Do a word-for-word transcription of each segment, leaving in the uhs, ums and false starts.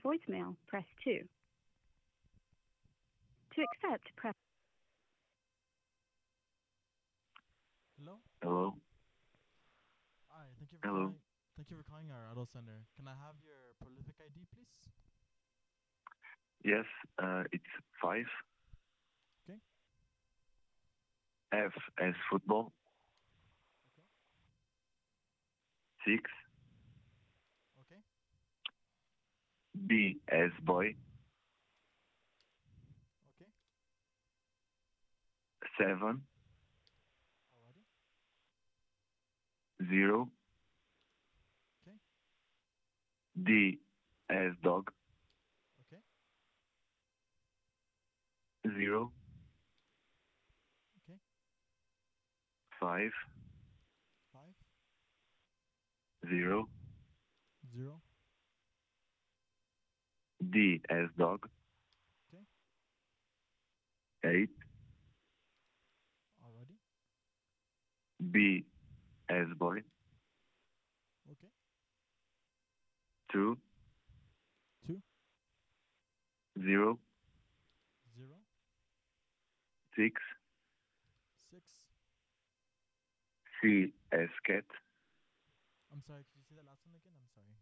voicemail, press two. To accept, press... Hello? Hello? Hi, thank you for Hello? calling. Thank you for calling our auto center. Can I have your prolific I D, please? Yes, uh, it's five. Okay. F as football. Okay. Six. Okay. B as boy. Okay. Seven. Alrighty. Zero. Okay. D as dog. Okay. Zero. Okay. Five. Five. Zero. Zero. D as dog. Okay. Eight. Alrighty. B as boy. Okay. Two. Two. Zero. Zero. Six. Six. C as cat. I'm sorry, could you say that last one again? I'm sorry.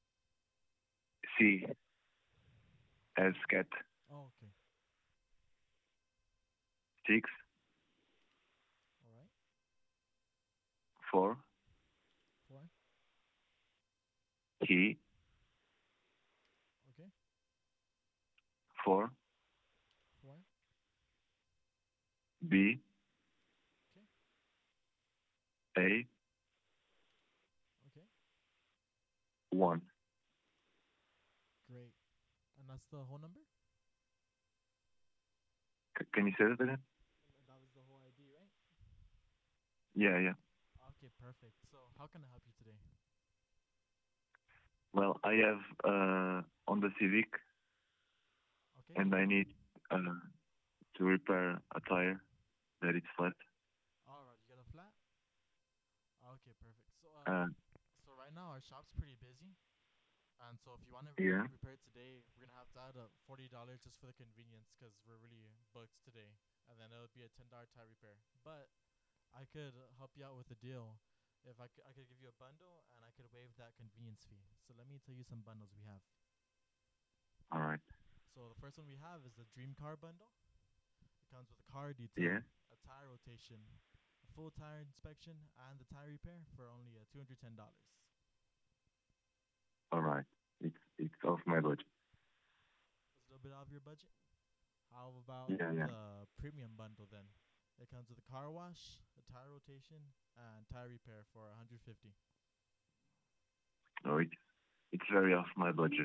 C as cat. Oh, okay. Six. Alright. Four. Four. He. Okay. Four. Four. B. Okay. A. Okay. One. Great. And that's the whole number? C- can you say that again? And that was the whole I D, right? Yeah, yeah. Okay, perfect. So, how can I help you today? Well, I have uh, on the Civic, Okay. and I need uh, to repair a tire that is flat. Alright, you got a flat? Okay, perfect. So, uh, Uh, so right now our shop's pretty busy, and so if you want to yeah. repair it today, we're gonna have to add a forty dollars just for the convenience, cause we're really booked today, and then it'll be a ten dollar tire repair. But I could uh, help you out with a deal. If I could, I could give you a bundle, and I could waive that convenience fee. So let me tell you some bundles we have. All right. So the first one we have is the Dream Car bundle. It comes with a car Yeah. detail, a tire rotation, a full tire inspection, and the tire repair for only uh, two hundred ten dollars. All right. It's it's off my budget. It's a little bit out of your budget. How about Yeah, yeah. the premium bundle then? It comes with a car wash, a tire rotation, and tire repair for one hundred fifty. No, it's it's very off my budget.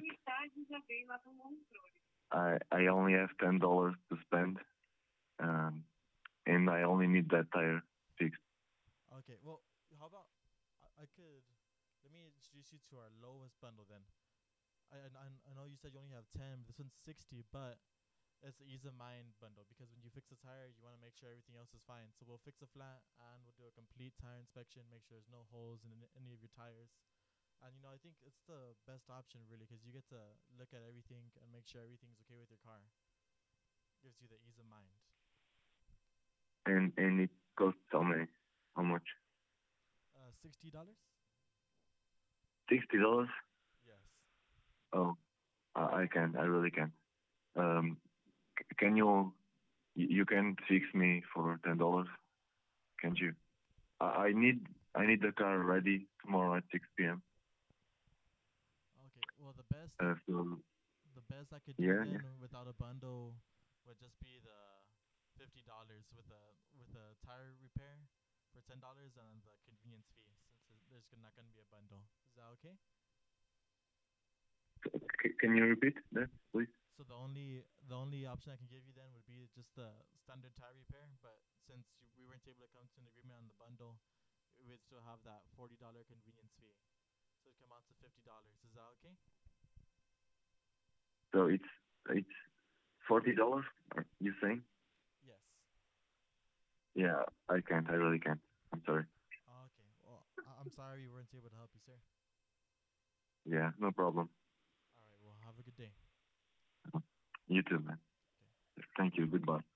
I I only have ten dollars to spend, um, and I only need that tire fixed. Okay, well, how about I, I could let me introduce you to our lowest bundle then. I, I I know you said you only have ten. This one's sixty, but it's the ease of mind bundle because when you fix a tire, you want to make sure everything else is fine. So we'll fix a flat and we'll do a complete tire inspection, make sure there's no holes in any- any of your tires. And you know, I think it's the best option really because you get to look at everything and make sure everything's okay with your car. Gives you the ease of mind. And and it costs how many? How much? Uh, sixty dollars? Sixty dollars? Yes. Oh, I, I can. I really can. Um, c- can you you you can fix me for ten dollars? Can't you? I, I need I need the car ready tomorrow at six p m. Okay. Well, the best I Uh, so the best I could do yeah, yeah. then without a bundle would just be the fifty dollars with a with a tire repair for ten dollars and the convenience fee since there's not gonna be a bundle. Is that okay? C- can you repeat that, please? So the only the only option I can give you then would be just the standard tire repair. But since you, we weren't able to come to an agreement on the bundle, we'd still have that forty dollar convenience fee. So it come out to fifty dollars. Is that okay? So it's it's forty dollars. You saying? Yes. Yeah, I can't. I really can't. I'm sorry. Okay. Well, I- I'm sorry we weren't able to help you, sir. Yeah, no problem. All right. Well, have a good day. day. You too, man. Okay. Thank you. Goodbye.